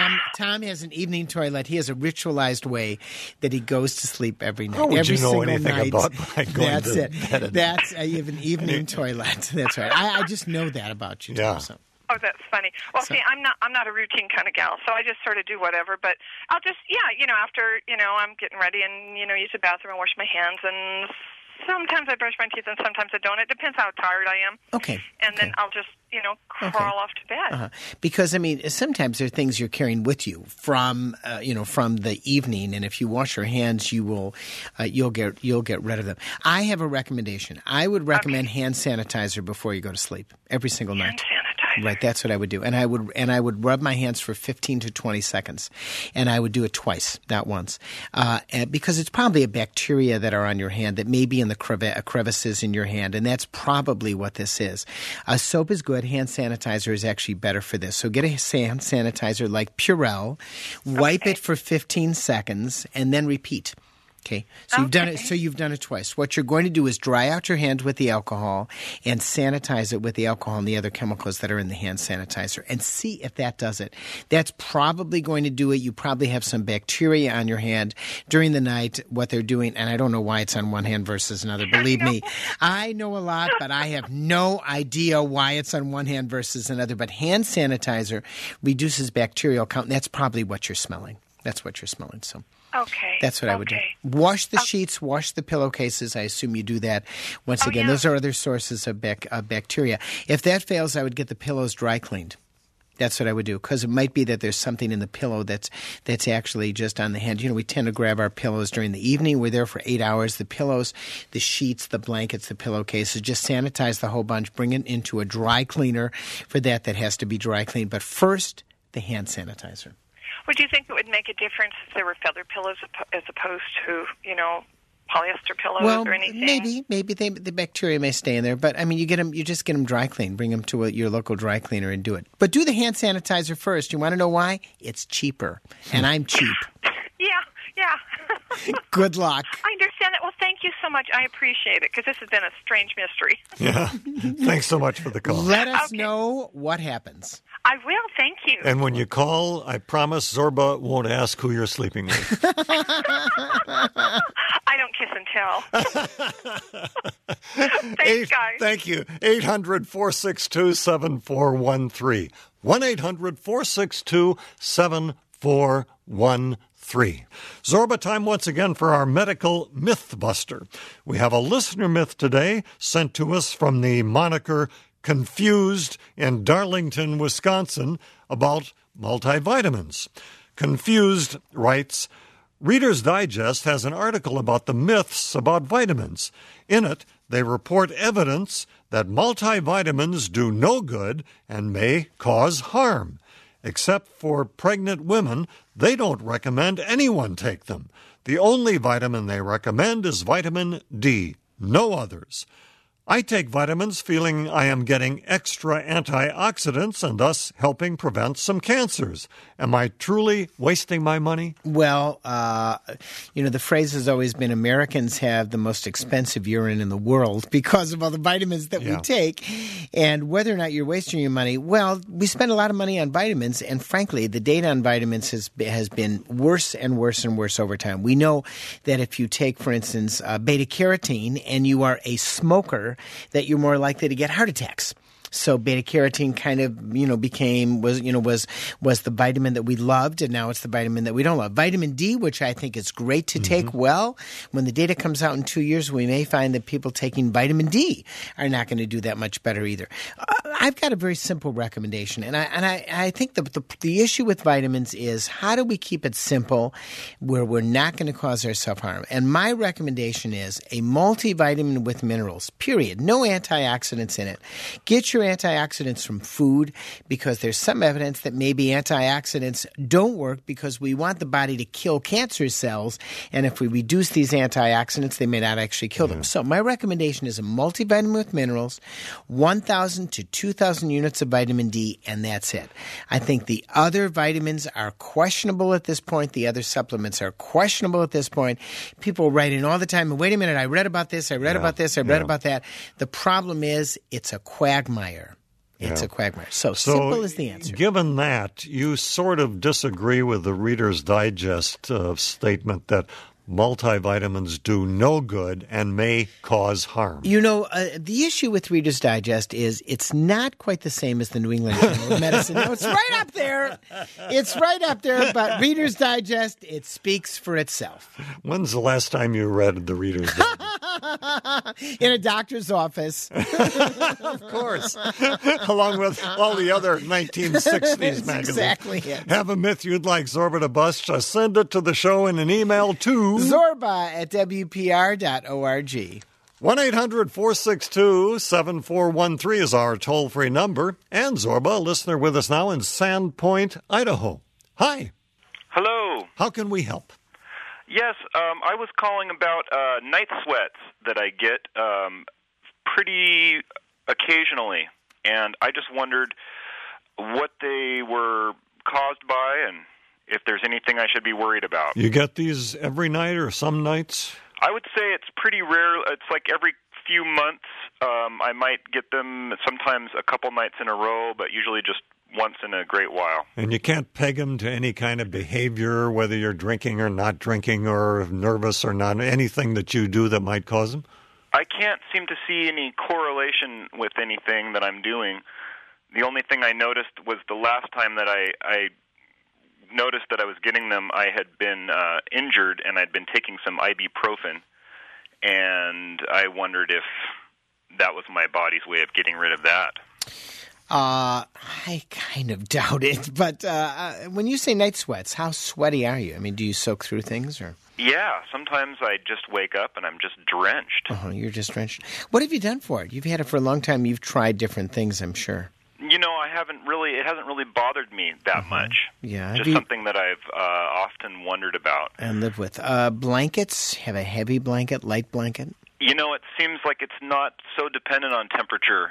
Tom has an evening toilet. He has a ritualized way that he goes to sleep every night. How would every you know single anything night. about my going That's to it. bed at That's you have an evening toilet. That's right. I just know that about you, Tom. Yeah. So. Oh, that's funny. Well, see, I'm not a routine kind of gal, so I just sort of do whatever. But I'll just, after, I'm getting ready and, use the bathroom and wash my hands, and sometimes I brush my teeth and sometimes I don't. It depends how tired I am. Okay. And then I'll just, crawl off to bed. Because I mean, sometimes there are things you're carrying with you from the evening, and if you wash your hands, you'll get rid of them. I have a recommendation. I would recommend hand sanitizer before you go to sleep every single night. Hand sanitizer. Right, that's what I would do, and I would rub my hands for 15 to 20 seconds, and I would do it twice, not once, and because it's probably a bacteria that are on your hand that may be in the crevices in your hand, and that's probably what this is. Soap is good. Hand sanitizer is actually better for this. So get a hand sanitizer like Purell, wipe it for 15 seconds, and then repeat. Okay, so you've done it twice. What you're going to do is dry out your hands with the alcohol and sanitize it with the alcohol and the other chemicals that are in the hand sanitizer, and see if that does it. That's probably going to do it. You probably have some bacteria on your hand during the night. What they're doing, and I don't know why it's on one hand versus another. Believe me, I know a lot, but I have no idea why it's on one hand versus another. But hand sanitizer reduces bacterial count, and that's probably what you're smelling. That's what you're smelling. So. Okay. That's what I would do. Wash the sheets, wash the pillowcases. I assume you do that. Once again, those are other sources of bacteria. If that fails, I would get the pillows dry cleaned. That's what I would do, because it might be that there's something in the pillow that's actually just on the hand. We tend to grab our pillows during the evening. We're there for 8 hours. The pillows, the sheets, the blankets, the pillowcases, just sanitize the whole bunch. Bring it into a dry cleaner. For that has to be dry cleaned. But first, the hand sanitizer. Would you think it would make a difference if there were feather pillows as opposed to, polyester pillows or anything? Maybe the bacteria may stay in there, but I mean, you just get them dry cleaned. Bring them to your local dry cleaner and do it. But do the hand sanitizer first. You want to know why? It's cheaper, and I'm cheap. Yeah. Good luck. I understand that. Well, thank you so much. I appreciate it, because this has been a strange mystery. Yeah. Thanks so much for the call. Let us know what happens. I will. Thank you. And when you call, I promise Zorba won't ask who you're sleeping with. I don't kiss and tell. Thanks, guys. Thank you. 800-462-7413. 1-800-462-7413. Zorba time once again for our medical myth buster. We have a listener myth today sent to us from the moniker Confused in Darlington, Wisconsin, about multivitamins. Confused writes, Reader's Digest has an article about the myths about vitamins. In it, they report evidence that multivitamins do no good and may cause harm. Except for pregnant women, they don't recommend anyone take them. The only vitamin they recommend is vitamin D, no others. I take vitamins feeling I am getting extra antioxidants and thus helping prevent some cancers. Am I truly wasting my money? Well, the phrase has always been Americans have the most expensive urine in the world because of all the vitamins that we take. And whether or not you're wasting your money, well, we spend a lot of money on vitamins. And frankly, the data on vitamins has been worse and worse and worse over time. We know that if you take, for instance, beta-carotene and you are a smoker, that you're more likely to get heart attacks. So beta-carotene kind of, was the vitamin that we loved, and now it's the vitamin that we don't love. Vitamin D, which I think is great to take well, when the data comes out in 2 years, we may find that people taking vitamin D are not going to do that much better either. I've got a very simple recommendation, and I think the issue with vitamins is how do we keep it simple where we're not going to cause ourselves harm? And my recommendation is a multivitamin with minerals, period. No antioxidants in it. Get your antioxidants from food because there's some evidence that maybe antioxidants don't work because we want the body to kill cancer cells, and if we reduce these antioxidants, they may not actually kill them. So my recommendation is a multivitamin with minerals, 1,000 to 2,000 units of vitamin D, and that's it. I think the other vitamins are questionable at this point. The other supplements are questionable at this point. People write in all the time, wait a minute, I read about this, I read about this, I read about that. The problem is it's a quagmire. It's a quagmire. So simple is the answer. Given that, you sort of disagree with the Reader's Digest statement that multivitamins do no good and may cause harm. The issue with Reader's Digest is it's not quite the same as the New England Journal of Medicine. No, it's right up there. It's right up there, but Reader's Digest, it speaks for itself. When's the last time you read the Reader's Digest? In a doctor's office. Of course. Along with all the other 1960s magazines. Exactly it. Have a myth you'd like Zorba to bust? Just send it to the show in an email to Zorba@WPR.org. 1-800-462-7413 is our toll-free number. And Zorba, a listener with us now in Sandpoint, Idaho. Hi. Hello. How can we help? Yes, I was calling about night sweats that I get pretty occasionally, and I just wondered what they were caused by and if there's anything I should be worried about. You get these every night or some nights? I would say it's pretty rare. It's like every few months I might get them, sometimes a couple nights in a row, but usually just once in a great while. And you can't peg them to any kind of behavior, whether you're drinking or not drinking or nervous or not, anything that you do that might cause them? I can't seem to see any correlation with anything that I'm doing. The only thing I noticed was the last time that I noticed that I was getting them, I had been injured and I'd been taking some ibuprofen, and I wondered if that was my body's way of getting rid of that. I kind of doubt it, but when you say night sweats, how sweaty are you? I mean, do you soak through things or? Yeah, sometimes I just wake up and I'm just drenched. Oh, you're just drenched. What have you done for it? You've had it for a long time. You've tried different things, I'm sure. It hasn't really bothered me that much. Yeah. Just something that I've often wondered about. And live with. Blankets? Have a heavy blanket, light blanket? It seems like it's not so dependent on temperature.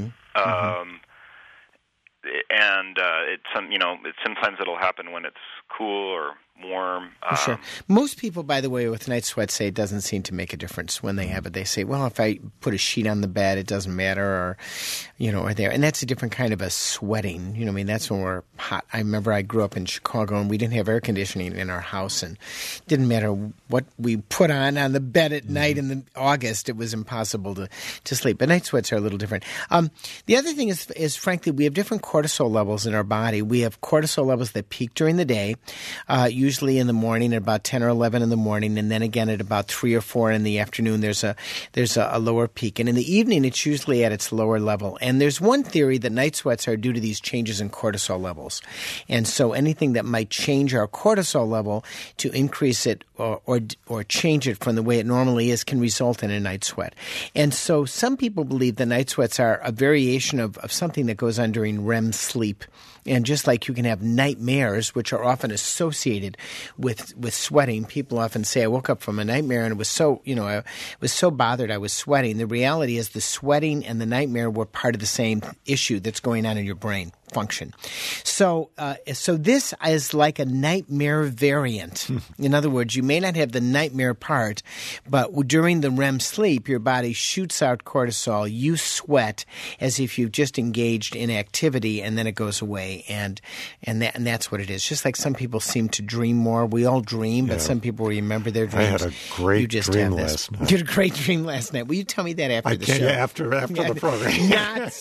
And sometimes it'll happen when it's cool or warm. Sure. Most people, by the way, with night sweats say it doesn't seem to make a difference when they have it. They say, well, if I put a sheet on the bed, it doesn't matter, or there. And that's a different kind of a sweating. That's when we're hot. I remember I grew up in Chicago, and we didn't have air conditioning in our house, and it didn't matter what we put on the bed at night in August. It was impossible to sleep. But night sweats are a little different. The other thing is, frankly, we have different cortisol levels in our body. We have cortisol levels that peak during the day, usually in the morning at about 10 or 11 in the morning, and then again at about 3 or 4 in the afternoon there's a lower peak. And in the evening it's usually at its lower level. And there's one theory that night sweats are due to these changes in cortisol levels. And so anything that might change our cortisol level to increase it or change it from the way it normally is can result in a night sweat. And so some people believe that night sweats are a variation of something that goes on during REM sleep. And just like you can have nightmares, which are often associated with sweating, people often say, I woke up from a nightmare and it was so, I was so bothered I was sweating. The reality is the sweating and the nightmare were part of the same issue that's going on in your brain function. So this is like a nightmare variant. In other words, you may not have the nightmare part, but during the REM sleep, your body shoots out cortisol. You sweat as if you've just engaged in activity, and then it goes away. And that's what it is. Just like some people seem to dream more. We all dream, but some people remember their dreams. I had a great dream last night. You had a great dream last night. Will you tell me that after the show? After the program.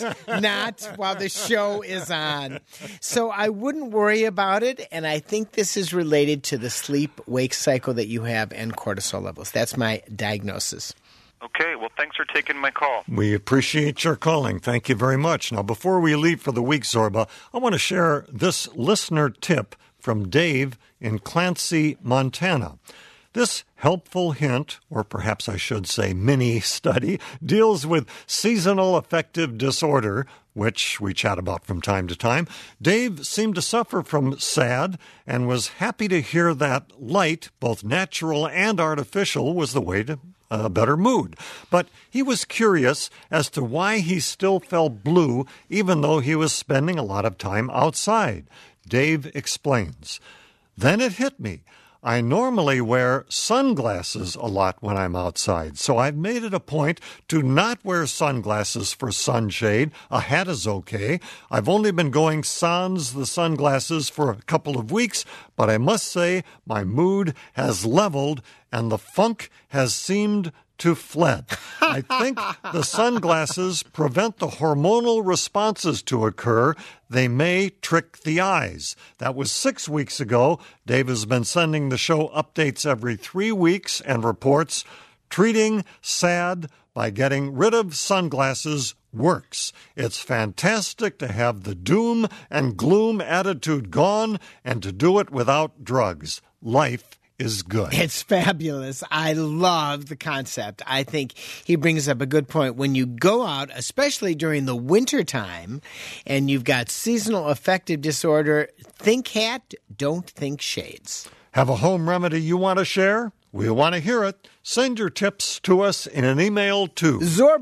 Not while the show is on. So I wouldn't worry about it, and I think this is related to the sleep-wake cycle that you have and cortisol levels. That's my diagnosis. Okay, well, thanks for taking my call. We appreciate your calling. Thank you very much. Now, before we leave for the week, Zorba, I want to share this listener tip from Dave in Clancy, Montana. This helpful hint, or perhaps I should say mini study, deals with seasonal affective disorder, which we chat about from time to time. Dave seemed to suffer from SAD and was happy to hear that light, both natural and artificial, was the way to a better mood. But he was curious as to why he still felt blue even though he was spending a lot of time outside. Dave explains. Then it hit me. I normally wear sunglasses a lot when I'm outside, so I've made it a point to not wear sunglasses for sunshade. A hat is okay. I've only been going sans the sunglasses for a couple of weeks, but I must say my mood has leveled and the funk has seemed to fled. I think the sunglasses prevent the hormonal responses to occur. They may trick the eyes. That was 6 weeks ago. Dave has been sending the show updates every 3 weeks and reports treating SAD by getting rid of sunglasses works. It's fantastic to have the doom and gloom attitude gone and to do it without drugs. Life is good. It's fabulous. I love the concept. I think he brings up a good point. When you go out, especially during the winter time, and you've got seasonal affective disorder, think hat, don't think shades. Have a home remedy you want to share? We want to hear it. Send your tips to us in an email to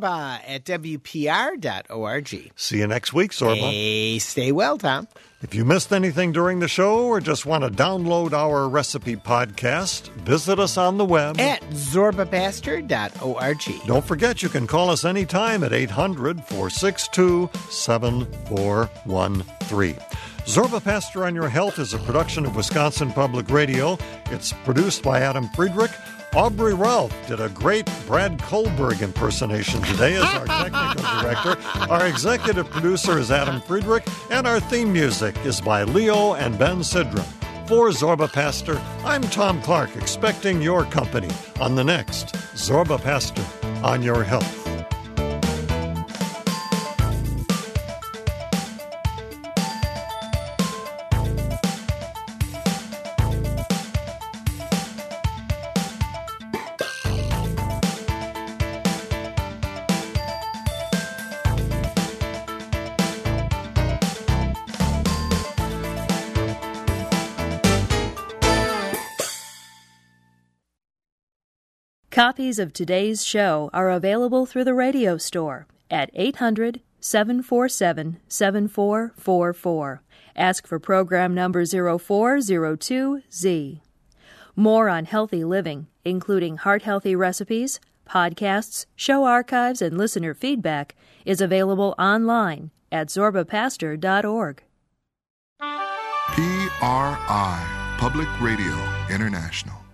zorba@wpr.org. See you next week, Zorba. Hey, stay well, Tom. If you missed anything during the show or just want to download our recipe podcast, visit us on the web at zorbapastor.org. Don't forget you can call us anytime at 800-462-7413. Zorba Pastor on Your Health is a production of Wisconsin Public Radio. It's produced by Adam Friedrich. Aubrey Ralph did a great Brad Kohlberg impersonation today as our technical director. Our executive producer is Adam Friedrich, and our theme music is by Leo and Ben Sidram. For Zorba Pastor, I'm Tom Clark, expecting your company on the next Zorba Pastor on Your Health. Copies of today's show are available through the radio store at 800-747-7444. Ask for program number 0402Z. More on healthy living, including heart-healthy recipes, podcasts, show archives, and listener feedback, is available online at zorbapastor.org. PRI, Public Radio International.